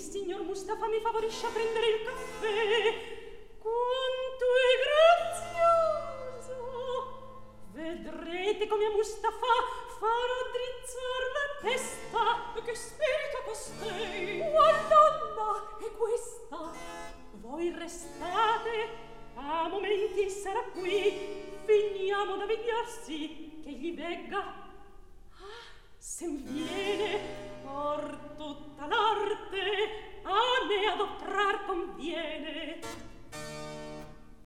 signor Mustafa mi favorisce a prendere il caffè. Quanto è grazioso! Vedrete come a Mustafa farò drizzar la testa. Che spirito costei? Qual donna è questa? Voi restate, a momenti sarà qui. Finiamo da vegliarsi, che gli vegga. Ah, sen